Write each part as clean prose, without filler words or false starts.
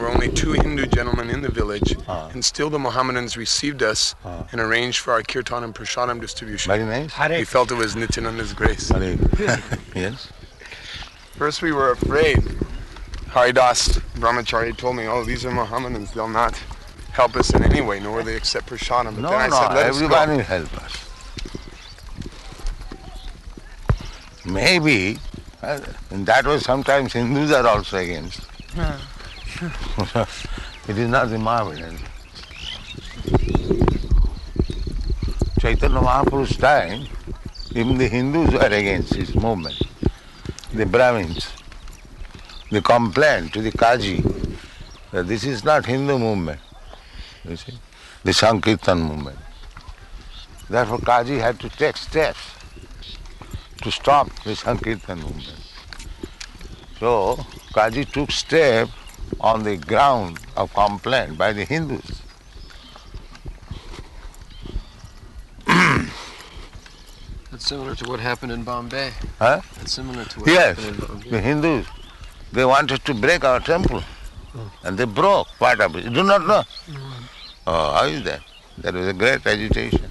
were only 2 Hindu gentlemen in the village, and still the Mohammedans received us and arranged for our kirtan and prasadam distribution. Very nice. We felt it was Nityananda's grace. Yes. First we were afraid. Haridas Brahmachari told me, oh, these are Mohammedans, they'll not help us in any way, nor will they accept prasadam. But then I said, let us go. Everybody will help us. Maybe, in that way sometimes Hindus are also against. It is not the Mohammedan. Chaitanya Mahaprabhu's time, even the Hindus were against his movement. The Brahmins, they complained to the Kaji that this is not Hindu movement, you see, the Sankirtan movement. Therefore Kaji had to take steps to stop the Sankirtan movement. So Kaji took step on the ground of complaint by the Hindus. That's similar to what happened in Bombay. Huh? That's similar to what Yes, happened in Bombay. the Hindus, they wanted to break our temple, and they broke part of it. You do not know? Oh, how is that? There was a great agitation.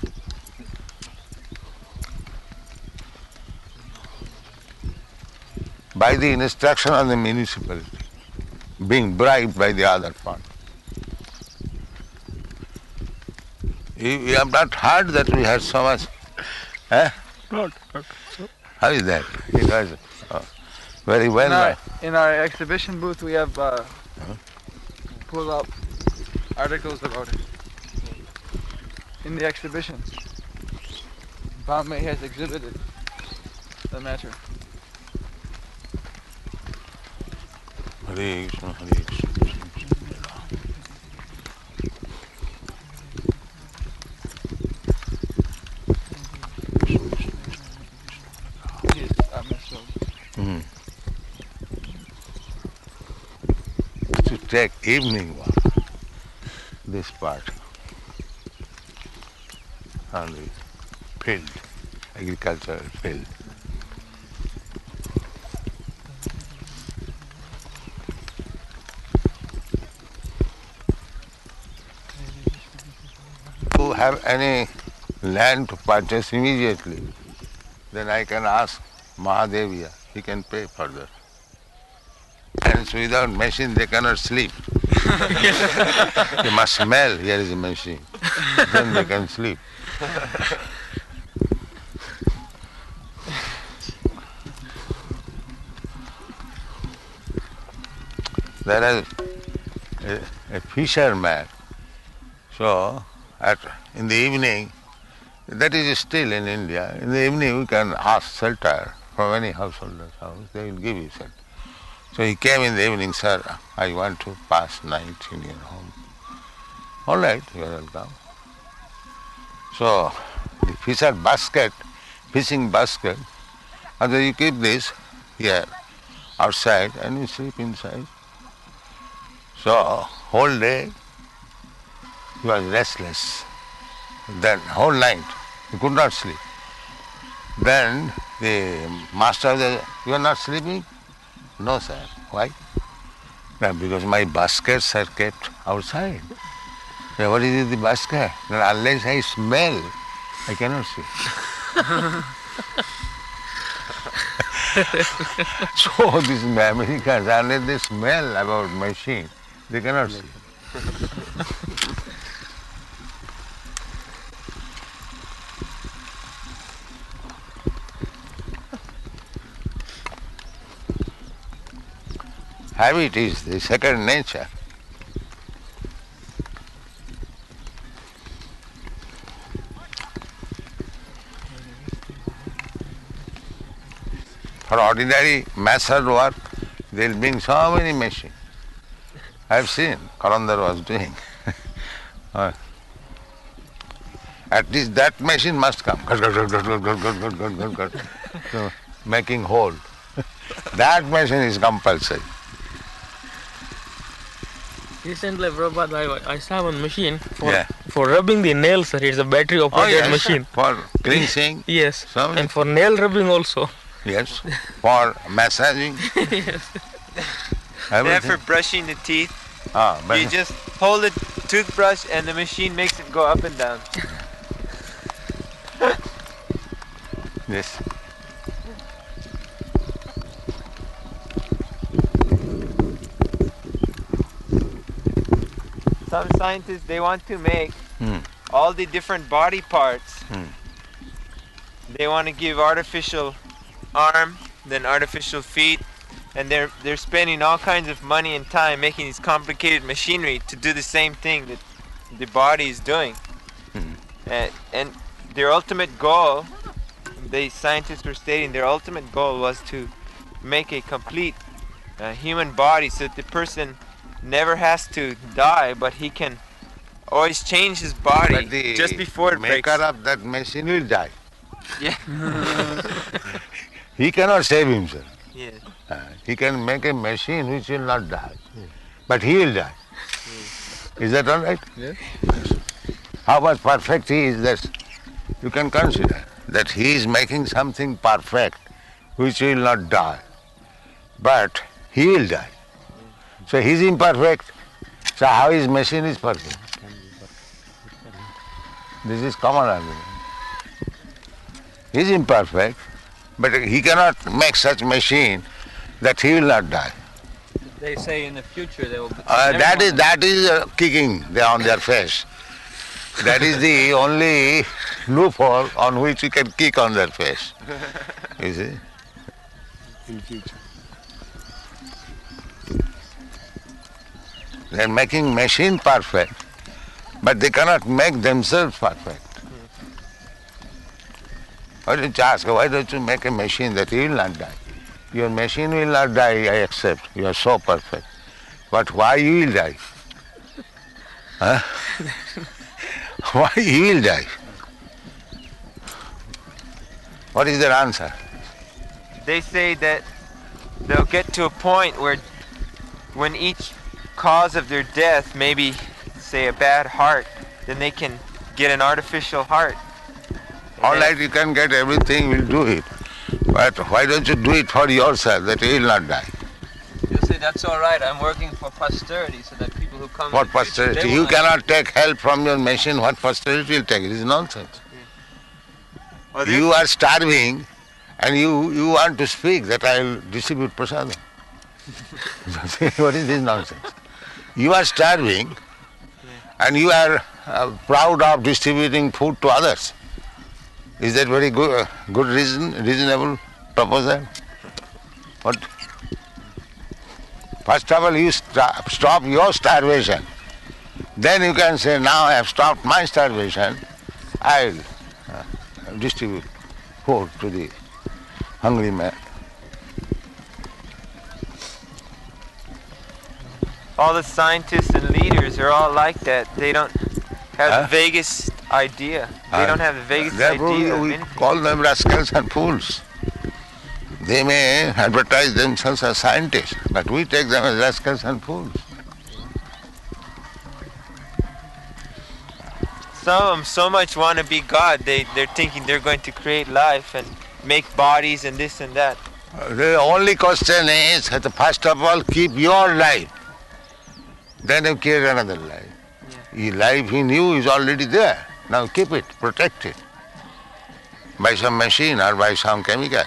By the instruction of the municipality, being bribed by the other part. You have not heard that we had so much, eh? Not. How is that? It was very well. In our exhibition booth, we have pulled up articles about it. In the exhibition, Bombay has exhibited the matter. Hare Krishna, Hare Krishna. To take evening walk, this part, on the field, agricultural field. To have any land to purchase immediately, then I can ask Mahadevya, he can pay further. And so without machine they cannot sleep. They must smell, here is a machine. Then they can sleep. There is a fisherman. So in the evening, that is still in India, in the evening we can ask shelter from any householder's house, they will give you shelter. So he came in the evening, sir, I want to pass night in your home. All right, you are welcome. So the fishing basket, and then you keep this here outside and you sleep inside. So whole day he was restless. Then whole night he could not sleep. Then the master said, you are not sleeping? No, sir. Why? No, because my baskets are kept outside. So what is the basket? Unless I smell, I cannot sleep. So these Americans, unless they smell about machine, they cannot sleep. Habit is the second nature. For ordinary master work, they will bring so many machines. I have seen, Karandar was doing. At least that machine must come. So, making hole. That machine is compulsory. Recently, Prabhupada, I saw one machine for rubbing the nails, sir. It's a battery operated machine. For cleansing. Yes. And for nail rubbing also. Yes. For massaging. Yes. And for brushing the teeth. But You just hold a toothbrush and the machine makes it go up and down. yes. Some scientists, they want to make Hmm. all the different body parts. Hmm. They want to give artificial arm, then artificial feet, and they're spending all kinds of money and time making these complicated machinery to do the same thing that the body is doing. Hmm. And their ultimate goal, the scientists were stating, their ultimate goal was to make a complete human body so that the person never has to die, but he can always change his body But the just before it breaks. maker of that machine will die. Yeah. He cannot save himself. Yeah. He can make a machine which will not die, but he will die. Is that all right? Yes. How much perfect he is, that you can consider that he is making something perfect which will not die, but he will die. So he is imperfect. So how his machine is perfect? This is common argument. He is imperfect, but he cannot make such machine that he will not die. They say in the future they will. That is kicking on their face. That is the only loophole on which you can kick on their face. You see? In the future. They are making machine perfect, but they cannot make themselves perfect. Why don't you ask, why don't you make a machine that he will not die? Your machine will not die, I accept. You are so perfect. But why you will die? Huh? Why he will die? What is their answer? They say that they'll get to a point where when each cause of their death, maybe say a bad heart, then they can get an artificial heart. And All then- right, you can get everything, we'll do it. But why don't you do it for yourself, that he will not die? You say that's all right. I'm working for posterity, so that people who come. What in the future, posterity? they You will not- cannot take help from your machine. What posterity will take? It is nonsense. Well, they're- You are starving and you want to speak that I will distribute prasadam. What is this nonsense? You are starving and you are proud of distributing food to others. Is that very good, reasonable proposal? What? First of all, you stop your starvation. Then you can say, now I have stopped my starvation, I'll distribute food to the hungry man. all the scientists and leaders are all like that. They don't have Huh? the vaguest idea. They don't have the vaguest Therefore, idea of we anything. call them rascals and fools. They may advertise themselves as scientists, but we take them as rascals and fools. Some of them so much want to be God, they're thinking they're going to create life and make bodies and this and that. The only question is that first of all, keep your life. Then you create another life. The life he knew is already there. Now keep it, protect it. By some machine or by some chemical.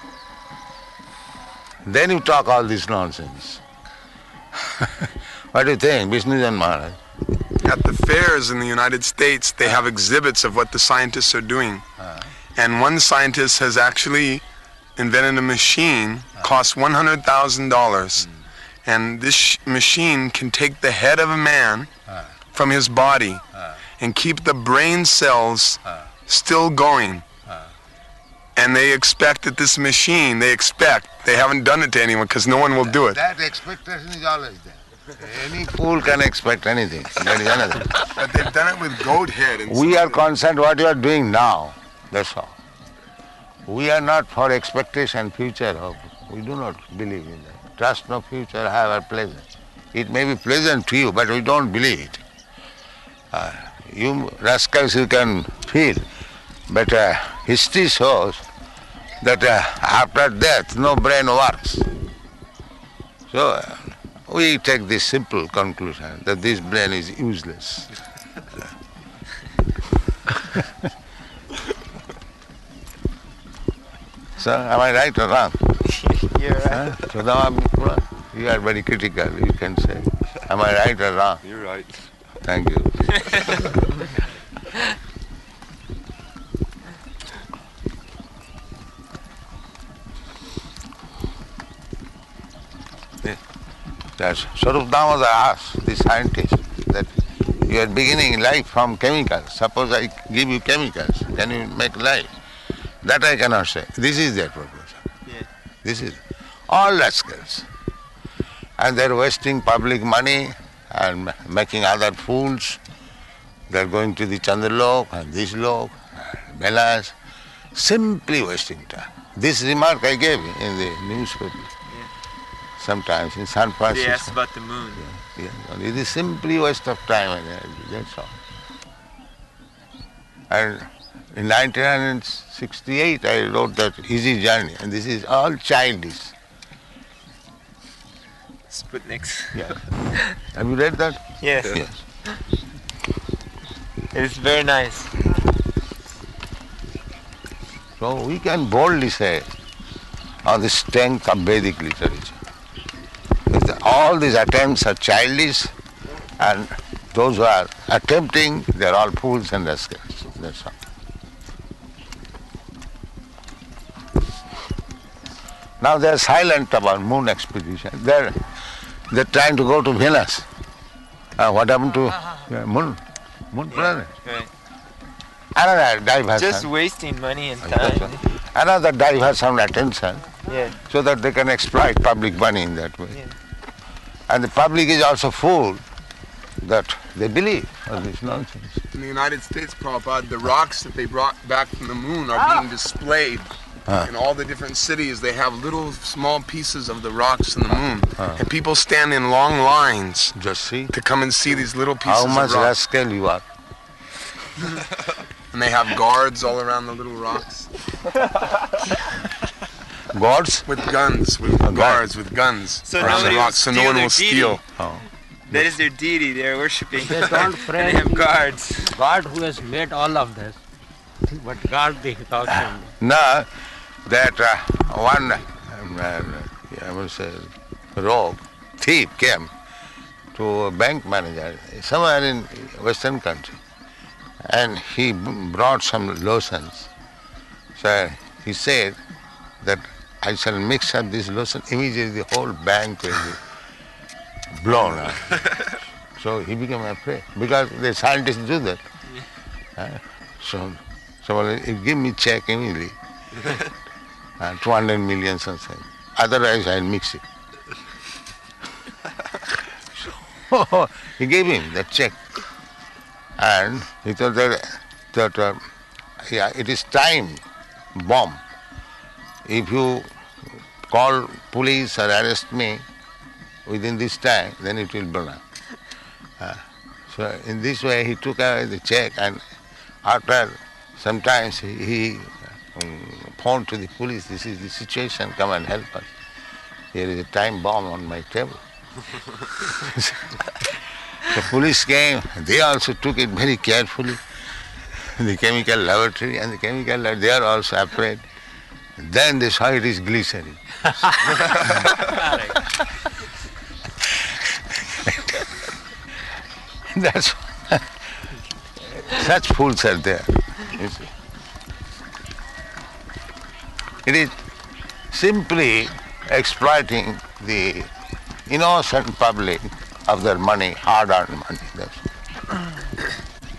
Then you talk all this nonsense. What do you think, Vishnujan Maharaj? At the fairs in the United States, they have exhibits of what the scientists are doing. And one scientist has actually invented a machine, cost $100,000. And this machine can take the head of a man from his body and keep the brain cells still going. And they expect that this machine, they haven't done it to anyone because no one will do it. That expectation is always there. Any fool can expect anything. That is another. But they've done it with goat head. And We are concerned what you are doing now. That's all. We are not for expectation future hope. We do not believe in that. Trust no future, however pleasant. It may be pleasant to you, but we don't believe it. You rascals, you can feel. But history shows that after death, no brain works. So we take this simple conclusion that this brain is useless. So, am I right or wrong? You're right. So now you are very critical, you can say. Am I right or wrong? You're right. Thank you. That Swarup Damodar asked the scientist that you are beginning life from chemicals. Suppose I give you chemicals, can you make life? That I cannot say. This is their proposal. Yeah. This is all rascals. And they're wasting public money and making other fools. They're going to the Chandralok and this lok, Belas, simply wasting time. This remark I gave in the newspaper. Sometimes in San Francisco. They asked about the moon. Yeah. It is simply waste of time and energy, that's all. And in 1968 I wrote that Easy Journey, and this is all childish. Sputniks. Yeah. Have you read that? Yes. Yes. It's very nice. So we can boldly say on the strength of Vedic literature, all these attempts are childish, and those who are attempting, they're all fools and rascals. That's all. Now they're silent about moon expedition. They're trying to go to Venus. What happened to moon planet? Right. Another diversion. Just wasting money and time. Another diversion attention, Yeah. so that they can exploit public money in that way. Yeah. And the public is also fooled that they believe all this nonsense. In the United States, Prabhupada, the rocks that they brought back from the moon are being displayed in all the different cities. They have little small pieces of the rocks in the moon. And people stand in long lines Just see to come and see these little pieces how much of rocks. rascal you are. And they have guards all around the little rocks Gods? with guns, with guards with guns So around nobody the will rocks, so no steal one their will steal. Oh. That is their deity they're worshipping. They don't And pray they have to guards. God who has made all of this. But God they talk to him. Now, that one, I would say, rogue, thief came to a bank manager somewhere in Western country, and he brought some lotions. So he said that I shall mix up this lotion, immediately the whole bank will be blown up. So he became afraid, because the scientists do that. So he give me check immediately, 200 million something. Otherwise I'll mix it. So he gave him that check, and he thought that it is time bomb. If you call police or arrest me within this time, then it will burn up. So in this way he took away the check, and after sometimes he phoned to the police, this is the situation, come and help us. Here is a time bomb on my table. The police came, they also took it very carefully, the chemical laboratory, and the chemical lab, they are also afraid. Then they saw it is glycerin. That's such fools are there. You see. It is simply exploiting the innocent public of their money, hard-earned money. That's it.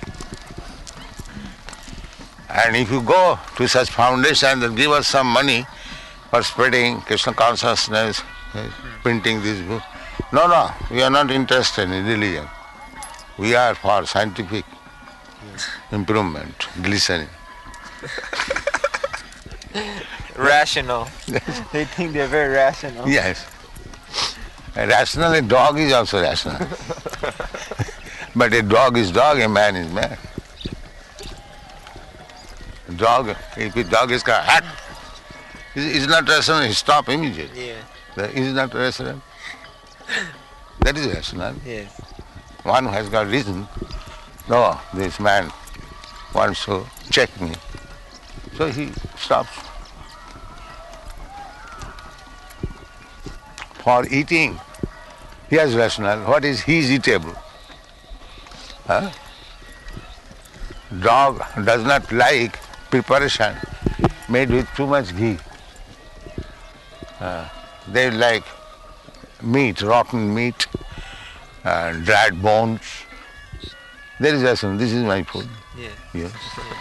And if you go to such foundations and give us some money for spreading Krishna consciousness, printing this book, no, we are not interested in religion. We are for scientific improvement, glycerin. Rational. They think they're very rational. Yes. A rational, a dog is also rational. But a dog is dog, a man is man. A dog, if a dog is called hat, is not rational, he stop immediately. Yeah. Is not rational. That is rational. Yes. One who has got reason, no, this man wants to check me. So he stops. For eating, he has rational. What is he is eatable? Huh? Dog does not like preparation made with too much ghee. They like meat, rotten meat, dried bones. There is rational. This is my food. Yes. Yes.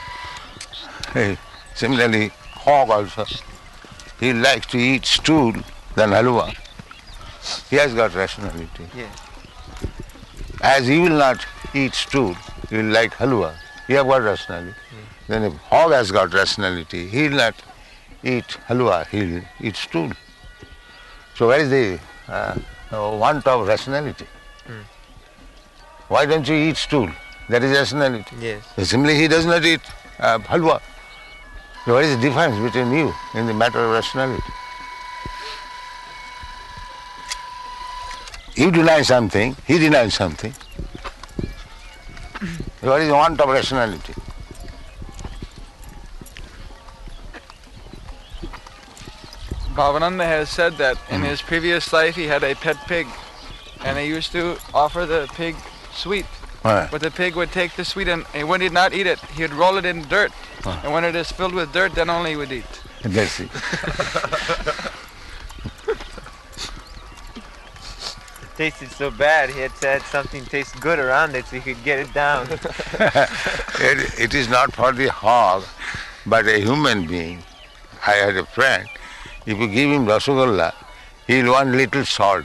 Similarly, hog also. He likes to eat stool than halwa. He has got rationality. Yes. As he will not eat stool, he will like halwa. He has got rationality. Then if hog has got rationality, he will not eat halwa, he will eat stool. So where is the want of rationality? Why don't you eat stool? That is rationality. Yes. Simply he does not eat halwa. So what is the difference between you in the matter of rationality? You deny something, he denies something. What is the want of rationality? Bhavananda has said that in his previous life he had a pet pig, and he used to offer the pig sweet. But the pig would take the sweet, and when he did not eat it, he would roll it in dirt. And when it is filled with dirt, then only he would eat. That's it. It tasted so bad, he had said something tastes good around it so he could get it down. It is not for the hog, but a human being. I had a friend, if you give him Rasagolla, he will want little salt.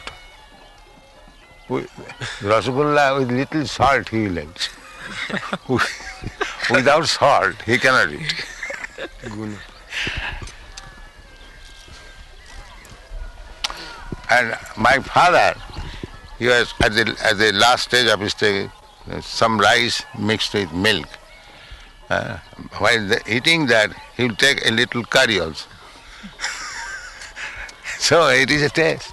Rasagolla with little salt he will eat. Without salt he cannot eat. And my father, he was at the last stage of his stay, some rice mixed with milk. While eating that, he will take a little curry also. So it is a taste.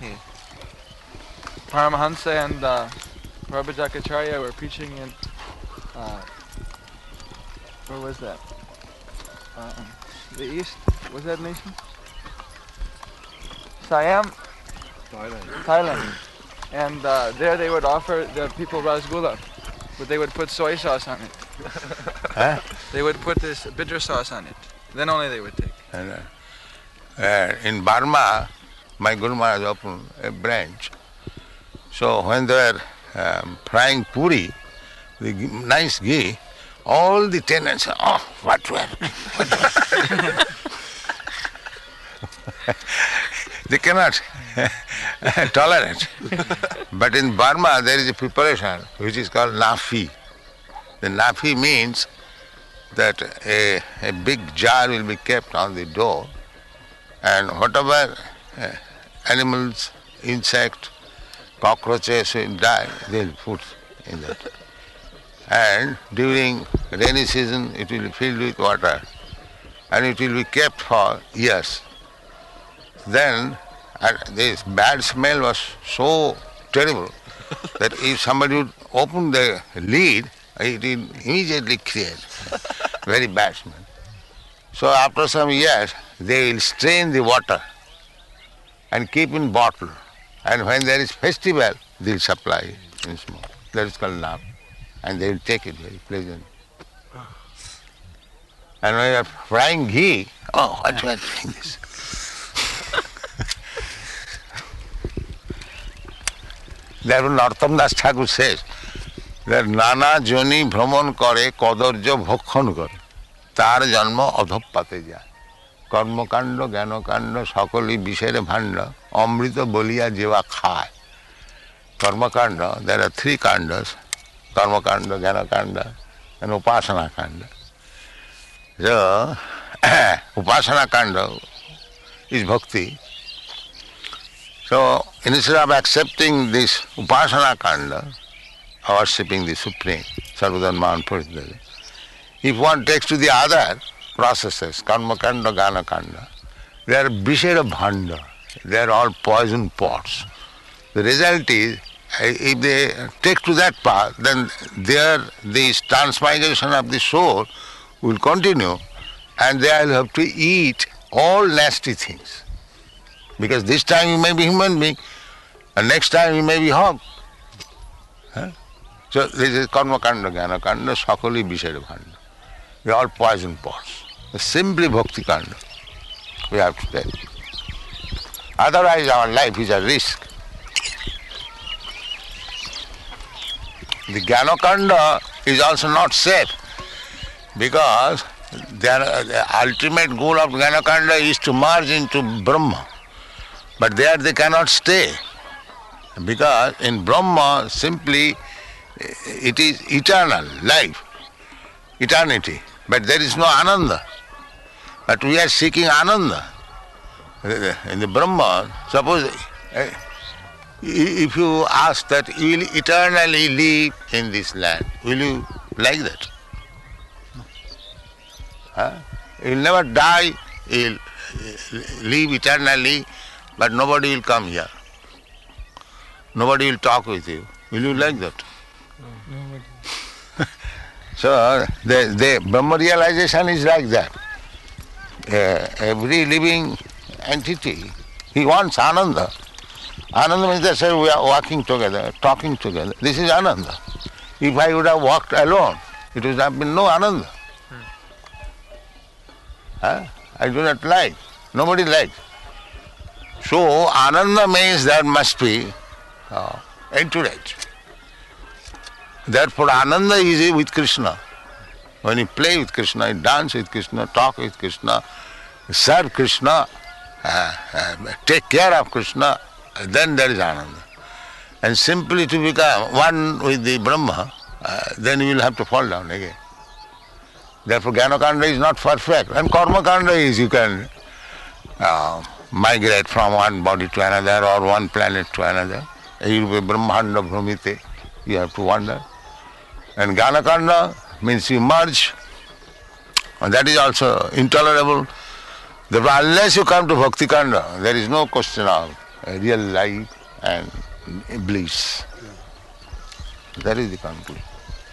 Paramahansa and Prabhujakacharya were preaching in, where was that? The East? Was that nation? Siam? Thailand. And there they would offer the people rasgulla, but they would put soy sauce on it. Huh? They would put this bitter sauce on it. Then only they would take. And, in Burma, my Guru Maharaj opened a branch. So when they were frying puri, the nice ghee, all the tenants, oh, what were? They cannot tolerate. But in Burma, there is a preparation which is called nafi. The nafi means that a big jar will be kept on the door, and whatever animals, insects, cockroaches will die, they will put in that. And during rainy season, it will be filled with water, and it will be kept for years. Then this bad smell was so terrible that if somebody would open the lid, it will immediately create very bad smell. So after some years, they will strain the water and keep in bottle. And when there is festival, they will supply in small. That is called naaf. And they will take it very pleasant. And when you are frying ghee, oh, what you are doing this? Therefore, Narottam Das Thakur says that Nana Joni Brahman Kare Kadarjo Bhokhan Kare Tar Janma Adhoppate Jaya Karmakanda, Gyanakanda, Sakali Bishere Bhanda, Amrita Boliya Jeva Khai. Karmakanda, there are three kandas, Karmakanda, Gyanakanda and Upasana Kanda. So, Upasana Kanda is bhakti. So, instead of accepting this Upasana Kanda, worshipping the Supreme, Sarvadharma and Puritha, if one takes to the other processes, Karma Kanda, Gana Kanda, they are Bishera Bhanda, they are all poison pots. The result is if they take to that path, then there this transmigration of the soul will continue, and they will have to eat all nasty things. Because this time you may be human being, and next time you may be hog. So this is karma kanda, jnana kanda, sakali vishaya kanda. They are all poison pots. Simply bhakti kanda we have to take. Otherwise our life is a risk. The jnana kanda is also not safe, because the ultimate goal of jnana kanda is to merge into Brahma. But there they cannot stay, because in Brahma simply it is eternal life, eternity, but there is no ananda. But we are seeking ananda. In the Brahma, suppose if you ask that you will eternally live in this land, will you like that? You will never die, you will live eternally, but nobody will come here. Nobody will talk with you. Will you like that? So the Brahma realization is like that. Every living entity, he wants ananda. Ananda means that we are walking together, talking together. This is ananda. If I would have walked alone, it would have been no ananda. I do not like. Nobody likes. So ananda means there must be entourage. Therefore ananda is with Krishna. When you play with Krishna, you dance with Krishna, talk with Krishna, serve Krishna, take care of Krishna, then there is ananda. And simply to become one with the Brahma, then you will have to fall down again. Therefore jnana kanda is not perfect. And karma kanda is you can migrate from one body to another or one planet to another. You will be brahmanda bhrumite, you have to wander. And jnana kanda means you merge, and that is also intolerable. Therefore, unless you come to bhakti kanda, there is no question of real life and bliss. That is the conclusion.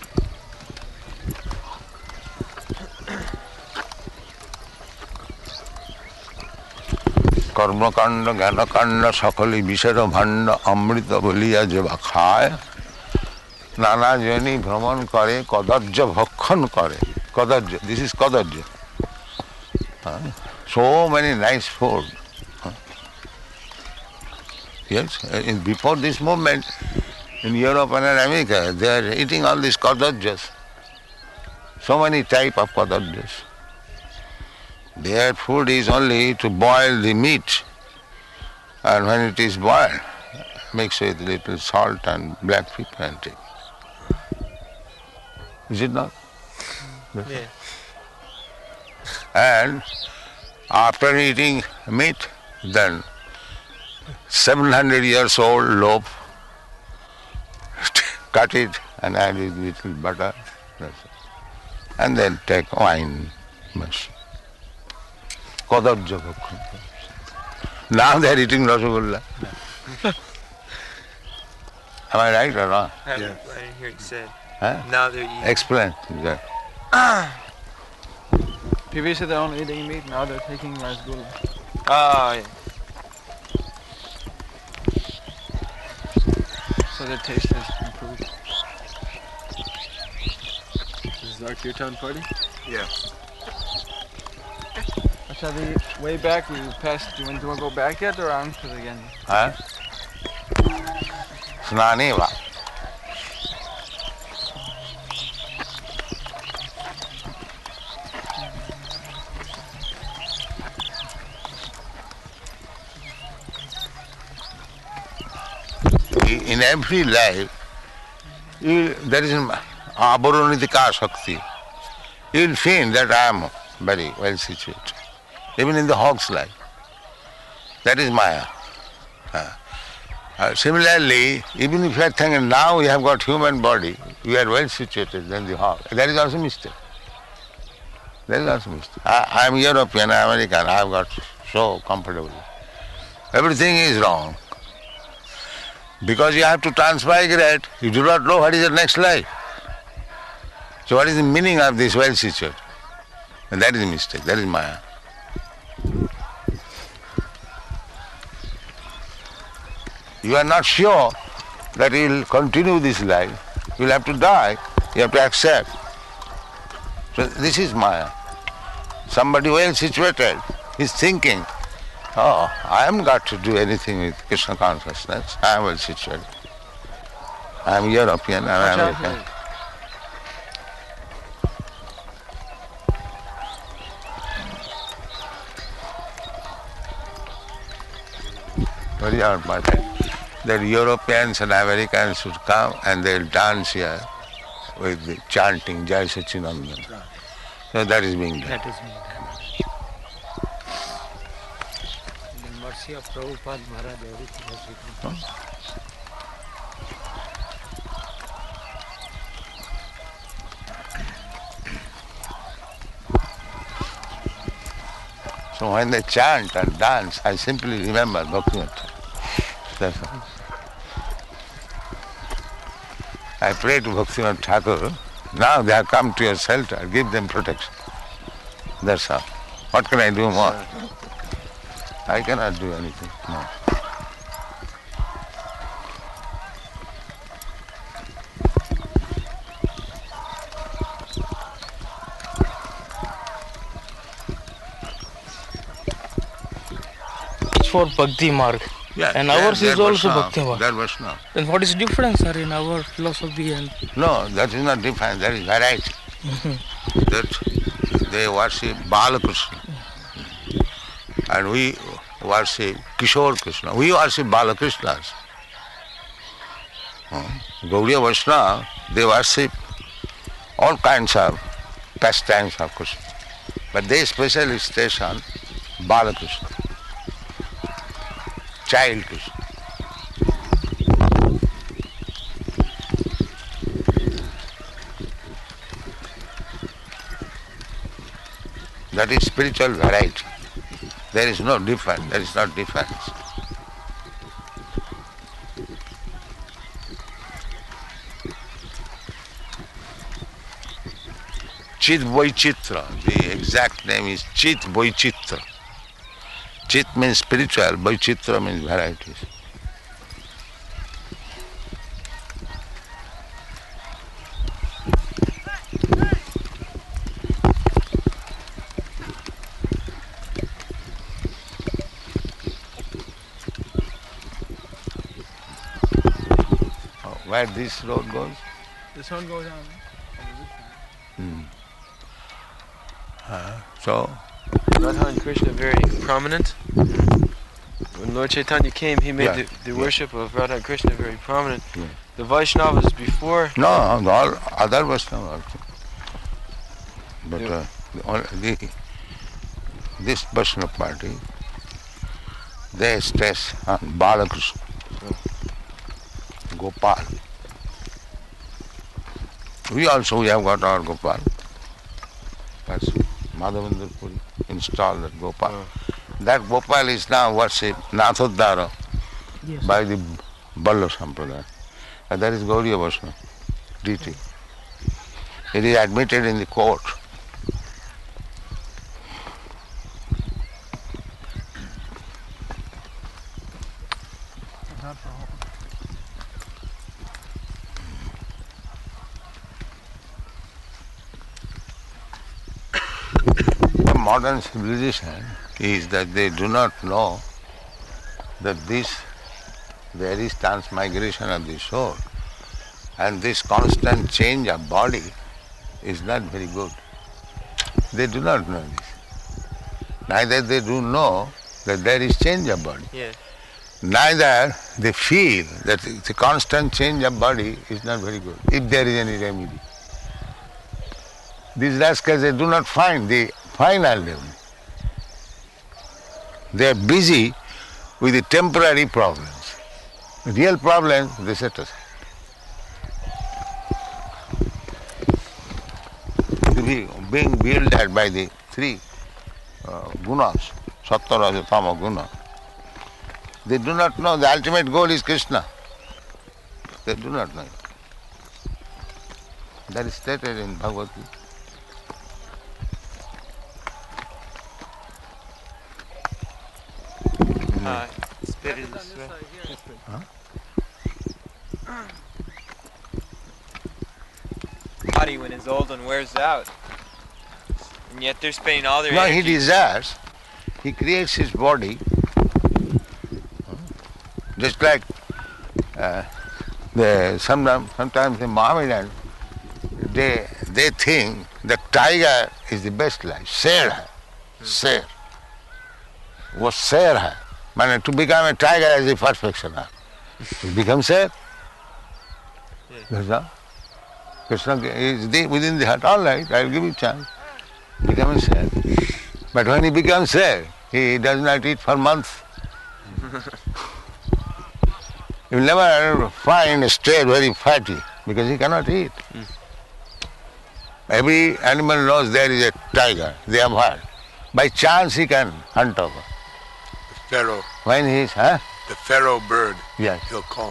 কর্মকাণ্ড জ্ঞানকাণ্ড সকলে বিষের ভাণ্ড অমৃত বলিয়া যে বা খায় নানা Johnny ভ্রমণ করে কদর্য ভক্ষণ করে কদর্য দিস ইজ কদর্য so many nice food yes before this movement in Europe and America they are eating all these kadarjas, so many type of kadarjas. Their food is only to boil the meat, and when it is boiled, mix with little salt and black pepper and take. Is it not? Yeah. And after eating meat, then 700 years old loaf, cut it and add it with little butter, and then take wine. Kadarja bhakti. Now they are eating Rasagulla. Am I right or not? I didn't hear it said. Huh? Now they're eating. Explain that. Previously they're only eating meat, now they're taking rasgulla. Oh, yeah. So their taste has improved. This is our kirtan party? Yeah. Achha, the way back we passed, do you want to go back yet or on to the end? Huh? Snani va. In every life, there is an avaronitika shakti. You will feel that I am very well situated. Even in the hog's life. That is Maya. Similarly, even if you are thinking now you have got human body, you are well situated than the hog. That is also mistake. That is also mistake. I am European, American, I have got so comfortable. Everything is wrong. Because you have to transmigrate, you do not know what is the next life. So what is the meaning of this well situated? And that is a mistake, that is Maya. You are not sure that you will continue this life. You will have to die. You have to accept. So this is Maya. Somebody well situated is thinking, oh, I haven't got to do anything with Krishna consciousness. I am well situated. I am European, I am American. Very hard, my friend. That Europeans and Americans should come and they'll dance here with the chanting Jai Satchidananda. So that is being done. That is being done. In the mercy of Prabhupada Maharaj, everything has become. So when they chant and dance, I simply remember Bhaktivinoda Thakur. That's all. I pray to Bhaktivinoda Thakur, now they have come to your shelter, give them protection. That's all. What can I do more? I cannot do anything more. For Bhakti Marg. Yeah, And ours is also Bhakti Marg. That was not. Then what is the difference, sir, in our philosophy and... No, that is not different, that is variety. That they worship Balakrishna. And we worship Kishore Krishna. We worship Balakrishnas. Gaudiya Vaishnava, they worship all kinds of pastimes of Krishna. But they specially station Balakrishna. Child Krishna. That is spiritual variety. There is no difference, there is not difference. Chit Vaicitra, the exact name is Chit Vaicitra. Chit means spiritual, Vaicitra means varieties. Where this road goes? This one goes down. So, Radha and Krishna very prominent. When Lord Chaitanya came, he made the worship of Radha and Krishna very prominent. Yeah. The Vaishnavas before. no, all other Vaishnava also. But this Vaishnava party, they stress on Balakrishna, Gopal. We have got our Gopal. That's Madhavendra Puri installed that Gopal. That Gopal is now worshipped Nathodhara by the Balla Sampradaya. And that is Gaudiya Vaishnava deity. It is admitted in the court. The modern civilization is that they do not know that there is transmigration of the soul, and this constant change of body is not very good. They do not know this. Neither they do know that there is change of body. Yeah. Neither they feel that the constant change of body is not very good, if there is any remedy. These rascals, they do not find the final remedy. They are busy with the temporary problems. The real problems, they set aside. Being bewildered by the three gunas, sattva, raja, tama guna, they do not know the ultimate goal is Krishna. They do not know it. That is stated in Bhagavad Gita. Spit in this way. Body when it's old and wears out. And yet they're spending all their No, he energy. desires. He creates his body. Just like sometimes the Mohammedans, they think the tiger is the best life. Sher hai. Sher. वो शेर है माने to become a tiger is the perfection. To become sher. Krishna is within the heart. All right, I'll give you a chance. Become a sher. But when he becomes sher, he does not eat for months. You will never find a state very fatty because he cannot eat. Every animal knows there is a tiger. They have heard. By chance he can hunt over. Pharaoh. When he is, The pharaoh bird. Yes. He'll call.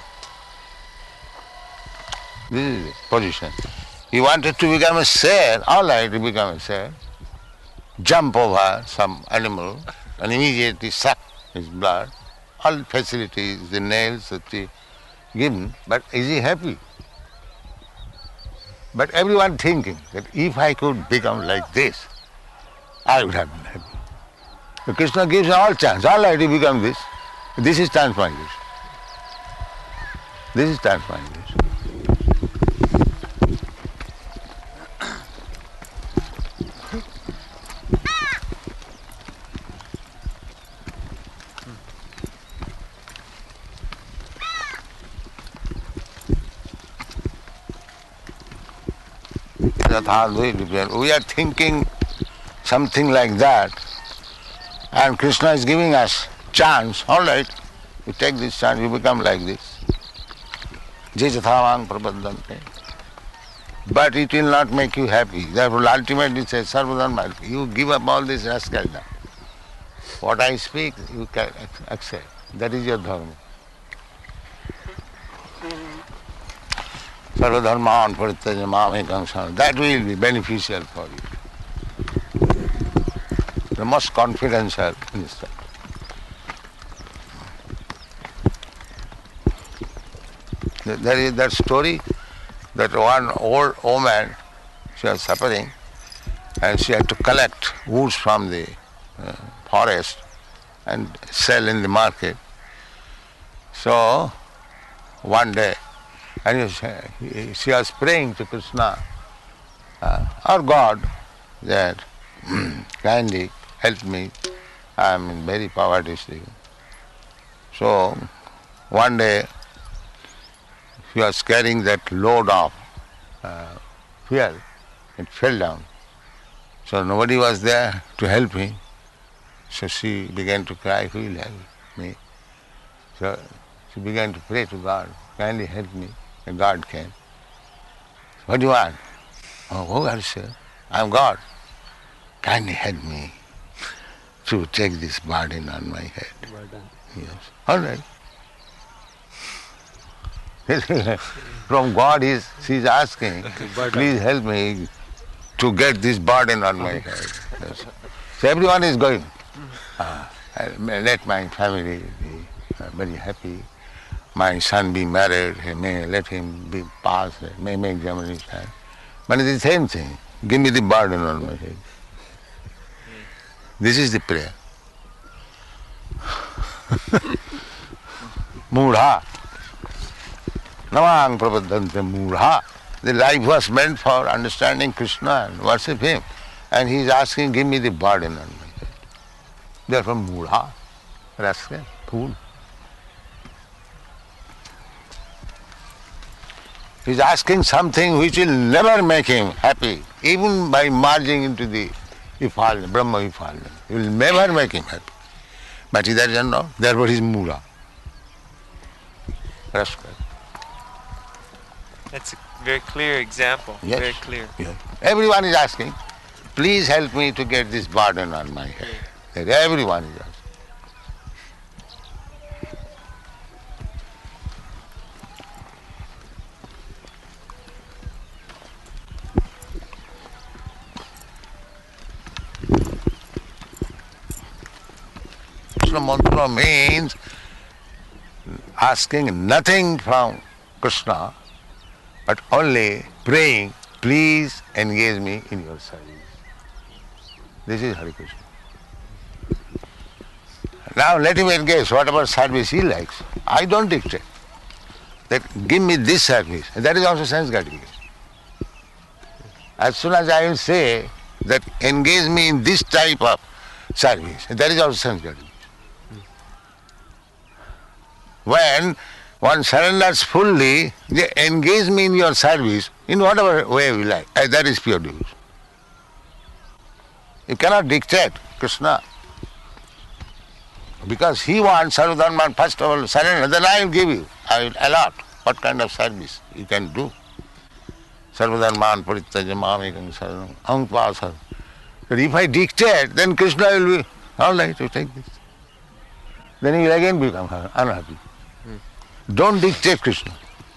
This is the position. He wanted to become a sher, all right, to become a sher, jump over some animal and immediately suck his blood, all facilities, the nails that he given, but is he happy? But everyone thinking that if I could become like this, I would have been happy. So Krishna gives all chance, all right, you become this. This is transformation. This is transformation. We are thinking something like that, and Krishna is giving us chance. All right, you take this chance, you become like this. Jejathavang prabandante. But it will not make you happy. Therefore, ultimately it says, Sarvadharma, you give up all this rascal now. What I speak, you can accept. That is your dharma. Sarvadharman parityaja mamekam saranam. That will be beneficial for you. The most confidential instruction. There is that story that one old woman, she was suffering and she had to collect woods from the forest and sell in the market. So one day, and she was praying to Krishna or God that kindly help me, I am in very poverty-stricken. So one day she was carrying that load of fuel, it fell down. So nobody was there to help me. So she began to cry, who will help me? So she began to pray to God, kindly help me. And God came. What do you want? Oh, who are you? I am God. Kindly help me to take this burden on my head. Yes. All right. From God she is asking, please help me to get this burden on my head. Yes. So everyone is going. Let my family be very happy. My son be married, let him be passed, may make examination. But it is the same thing. Give me the burden on my head. This is the prayer. Mudha. Namang prabodhante mudha. The life was meant for understanding Krishna and worship him. And he is asking, give me the burden on my head. Therefore mudha. Rascal, fool. He is asking something which will never make him happy, even by merging into the Ifalna, Brahma Ifalna. It will never make him happy. But he doesn't know, therefore he is mura. Rascal. That's a very clear example. Yes. Very clear. Yes. Everyone is asking, please help me to get this burden on my head. That everyone is asking. mantra means asking nothing from Krishna, but only praying, please engage me in your service. This is Hare Krishna. Now let him engage whatever service he likes. I don't dictate that give me this service. That is also sense gratification. As soon as I will say that engage me in this type of service, that is also sense gratification. When one surrenders fully, they engage me in your service in whatever way you like. That is pure devotion. You cannot dictate Krishna. Because he wants Sarvadharman first of all surrender, then I will give you. I will allot what kind of service you can do. Sarvadharman parityaja mamekam saranam aham tvasar. But if I dictate, then Krishna will be, all right, you take this. Then he will again become unhappy. Don't dictate Krishna.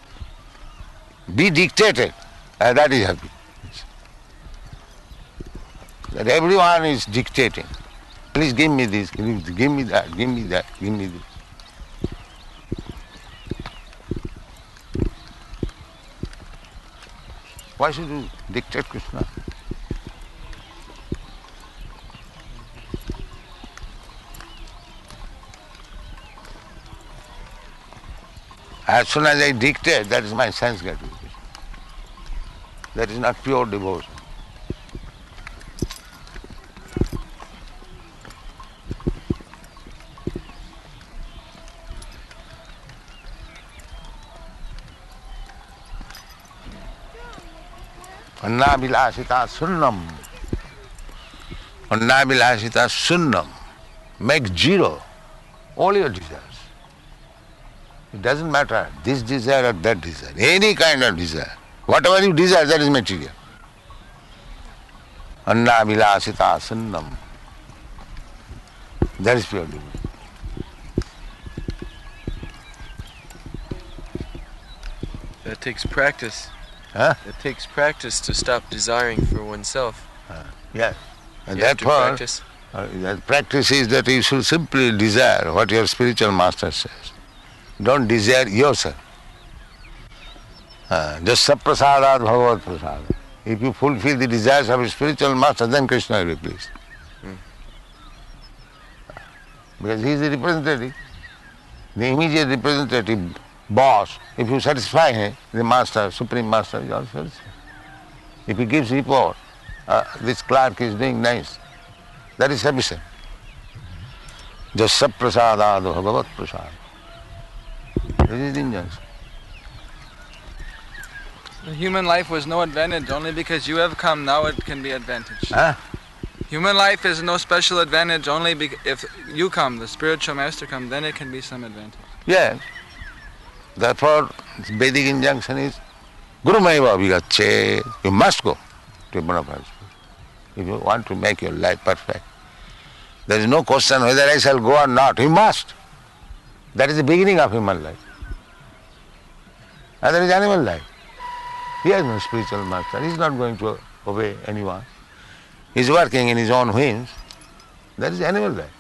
Be dictated. That is happy. That everyone is dictating. Please give me this, give me that, give me that, give me this. Why should you dictate Krishna? As soon as I dictate, that is my sense gratification. That is not pure devotion. Annabilasita sunnam. Annabilasita sunnam. Make zero all your desires. It doesn't matter this desire or that desire, any kind of desire. Whatever you desire, that is material. Annabilasita sunnam. That is pure devotion. That takes practice. Huh? It takes practice to stop desiring for oneself. Yes. And You have to therefore, practice. that practice is that you should simply desire what your spiritual master says. Don't desire yourself. Just saprasadat bhagavat prasad. If you fulfill the desires of your spiritual master, then Krishna will be pleased. Because he is the representative, the immediate representative boss. If you satisfy him, the master, supreme master, is also satisfied. If he gives report, this clerk is doing nice, that is sufficient. Just saprasadat bhagavat prasad. This is the injunction. Human life was no advantage, only because you have come, now it can be advantage. Huh? Human life is no special advantage, only if you come, the spiritual master come, then it can be some advantage. Yes. Therefore, Vedic injunction is Gurumaiva Vigacche. You must go to Brahma if you want to make your life perfect. There is no question whether I shall go or not. You must. That is the beginning of human life. And there is animal life. He has no spiritual master. He is not going to obey anyone. He is working in his own whims. That is animal life.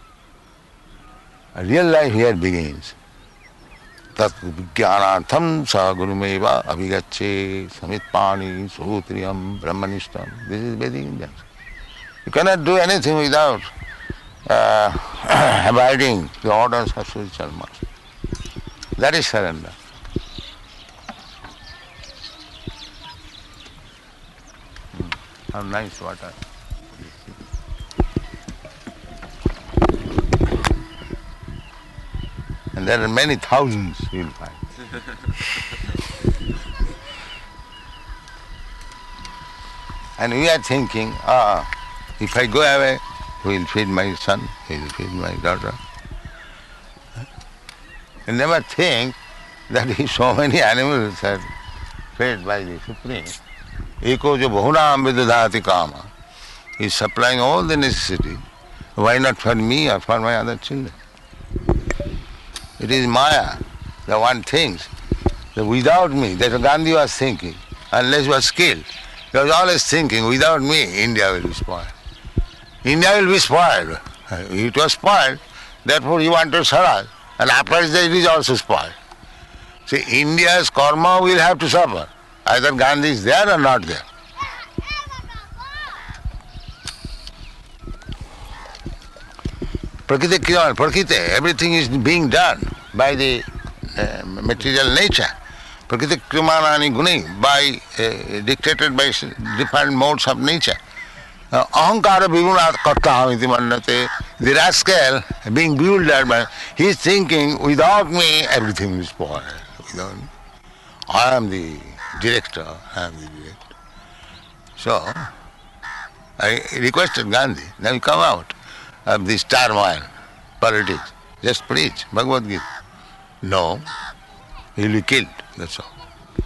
A real life here begins. Tat vijnanatham sa gurumeva abhigacche samitpani sutriyam brahmanishtam. This is Vedic injunction. You cannot do anything without abiding the orders of spiritual master. That is surrender. How nice water. And there are many thousands you will find. And we are thinking, if I go away, who will feed my son, who will feed my daughter? You never think that if so many animals are fed by the Supreme, Eko jo bahunam vidadhati kama, he is supplying all the necessity. Why not for me or for my other children? It is Maya, the one thinks that without me, that Gandhi was thinking, unless he was skilled, he was always thinking, without me, India will be spoiled. India will be spoiled. It was spoiled, Therefore he wanted Swaraj. And after that it is also spoiled. See, India's karma will have to suffer. Either Gandhi is there or not there. Prakriti, everything is being done by the material nature. Prakriti krimanani guni, dictated by different modes of nature. Ahankara vigunat karta hamiti mannate. The rascal being bewildered, he is thinking, without me everything is spoiled. I am the director, So, I requested Gandhi, now you come out of this turmoil, politics, just preach Bhagavad Gita. No, he will be killed, that's all.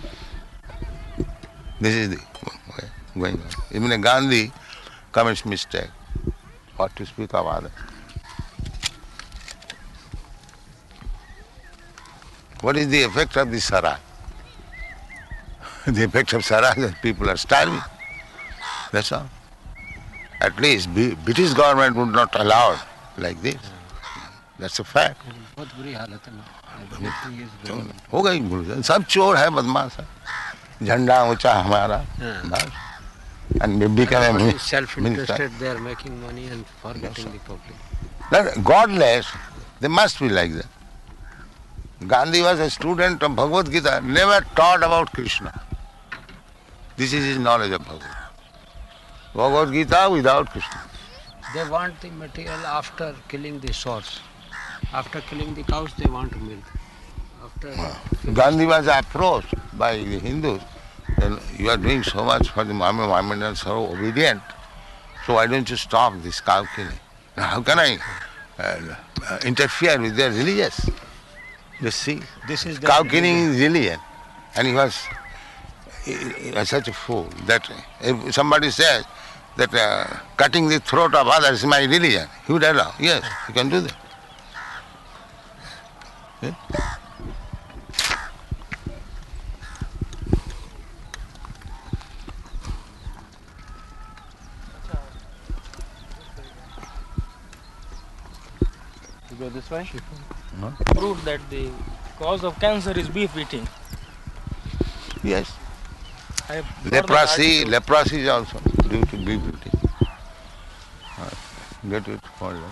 This is the way going on. Even a Gandhi commits mistake. What to speak of others? What is the effect of this Swaraj? The effect of Swaraj is that people are starving. That's all. At least British government would not allow it like this. That's a fact. हो गई गुरु सब चोर है बदमाश है झंडा ऊंचा हमारा बस and become self-interested, they are making money and forgetting the public. Godless, they must be like that. Gandhi was a student of Bhagavad Gita, never taught about Krishna. This is his knowledge of Bhagavad Gita without Krishna. They want the material after killing the source. After killing the cows, they want milk. Gandhi was approached by the Hindus. And you are doing so much for the Mohammedan and so obedient. So why don't you stop this cow killing? Now how can I interfere with their religious? Just see, this is cow killing is religion. And he was such a fool that if somebody says that cutting the throat of others is my religion, he would allow. Yes, you can do that. Yeah? Go this way? No? Proved that the cause of cancer is beef eating. Yes. Leprosy Leprosy is also due to beef eating. Get it for you.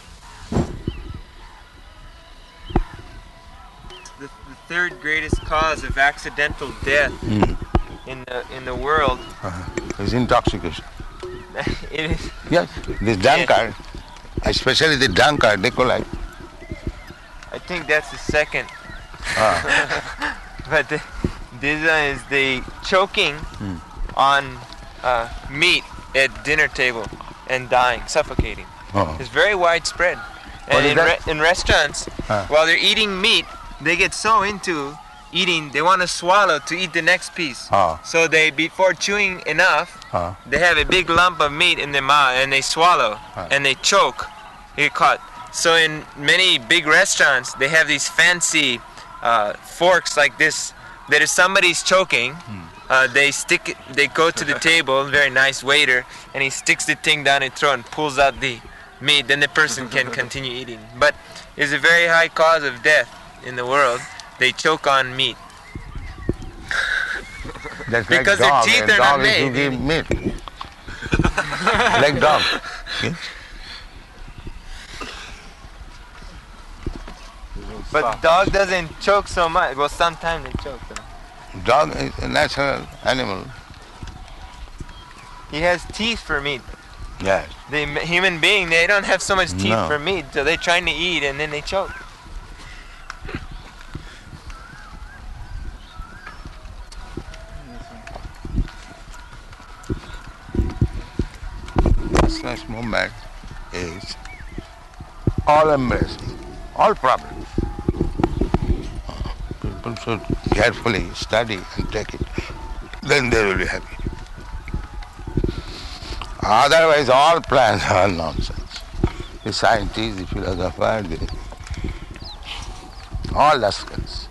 The third greatest cause of accidental death in the world is intoxication. It is. Yes, this drunkard, especially the drunkard, Nikolai. I think that's the second. But this one is the choking on meat at dinner table and dying, suffocating. It's very widespread. And in restaurants, while they're eating meat, they get so into eating, they want to swallow to eat the next piece. So they, before chewing enough, they have a big lump of meat in their mouth and they swallow and they choke. They get caught. So in many big restaurants, they have these fancy forks like this, that if somebody's choking, they go to the table, very nice waiter, and he sticks the thing down his throat and pulls out the meat, then the person can continue eating. But it's a very high cause of death in the world. They choke on meat. That's because like their teeth are not made. To give meat. Like dog. Okay? But dog doesn't choke so much. Well, sometimes they choke. Dog is a natural animal. He has teeth for meat. Yes. The human being, they don't have so much teeth for meat, so they're trying to eat and then they choke. Restless movement is all embracing, all problems. People should carefully study and take it. Then they will be happy. Otherwise, all plans are nonsense. The scientists, the philosophers, all rascals.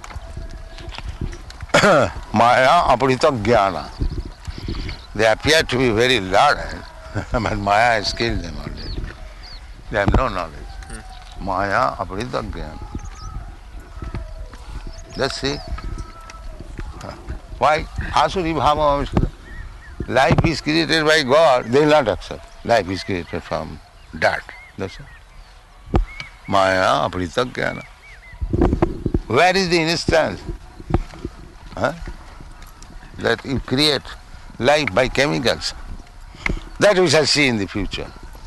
Maya apurita jnana. They appear to be very learned, but Maya has killed them already. They have no knowledge. Maya aprita jnana. Let's see. Why? Asuri bhava. Life is created by God, they will not accept. Life is created from dirt. That's all. Maya aprita jnana. Where is the instance? That you create life by chemicals. That we shall see in the future.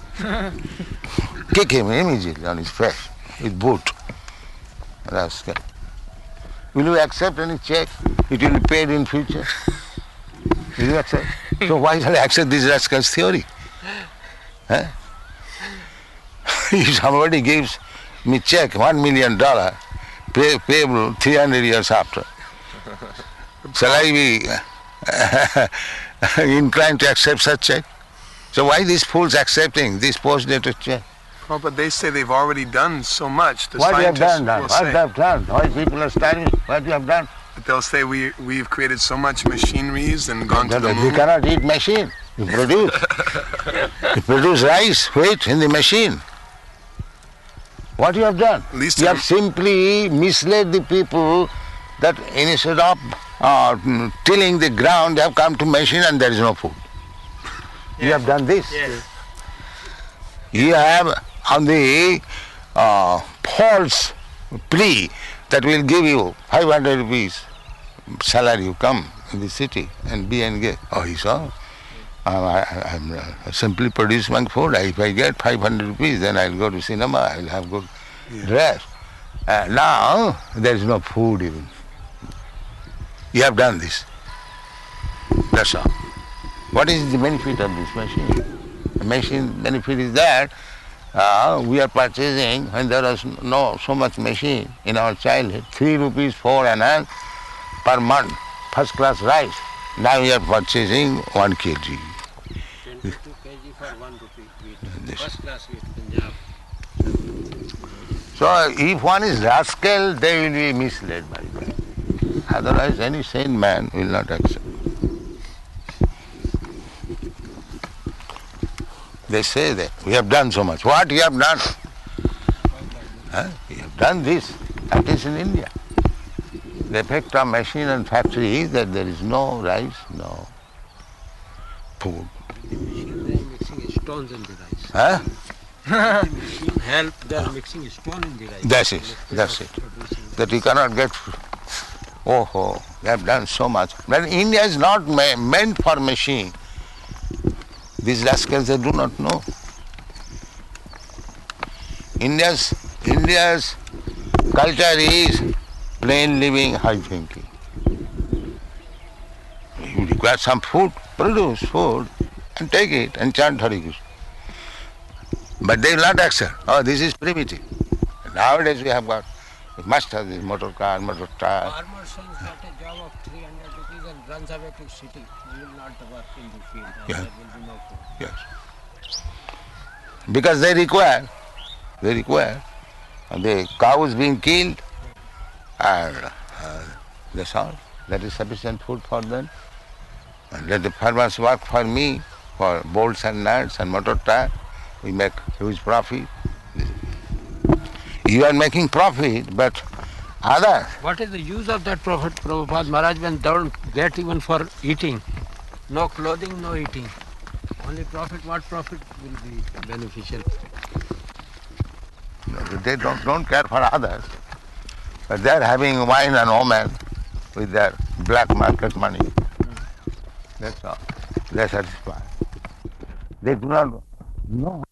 Kick him immediately on his face with boot. Rascal. Will you accept any check? It will be paid in future. Will you accept? So why shall I accept this rascal's theory? If somebody gives me check $1 million, payable 300 years after, shall I be inclined to accept such check? So why these fools accepting this post-dated check? Well, but they say they've already done so much. The What you have scientists done? will What say. you have done? Why people are studying? What you have done? But they'll say we've created so much machineries and gone to the You moon. cannot eat machine. You produce. You produce rice, wheat in the machine. What you have done? At least You have simply misled the people that instead of tilling the ground, they have come to machine and there is no food. You have done this. Yes. You have on the false plea that will give you 500 rupees salary, you come in the city and be engaged. Oh, he saw. I simply produce my food. If I get 500 rupees, then I'll go to cinema, I'll have good dress. Now, there is no food even. You have done this. That's all. What is the benefit of this machine? The machine benefit is that we are purchasing, when there was no so much machine in our childhood, 3 rupees 4 anna per month, first class rice. Now we are purchasing 1 kg. 22 kg for 1 rupee wheat. This. First class wheat, Punjab. So if one is rascal, they will be misled by that. Otherwise any sane man will not accept. They say that we have done so much. What you have done? We have done this, at least in India. The effect of machine and factory is that there is no rice, no food. The machine, they are mixing stones in the rice. The machine help, they are mixing stone in the rice. That's it, that's it. That you cannot get. Oh, they have done so much. But India is not meant for machine. These rascals, they do not know. India's culture is plain living, high thinking. You require some food, produce food and take it and chant Hare Krishna. But they will not accept. Oh, this is primitive. Nowadays we must have this motor car, motor tire. Farmer says that a job of 300 rupees and runs away to city. He will not work in the field. And Yeah. there will be no food. Yes. Because they require. And the cow is being killed and that's all. That is sufficient food for them. And let the farmers work for me for bolts and nuts and motor tire. We make huge profit. You are making profit, but others. What is the use of that profit, Prabhupada Maharaj, when they don't get even for eating? No clothing, no eating. Only profit, what profit will be beneficial? They don't care for others. But they are having wine and woman with their black market money. That's all. They are satisfied. They do not know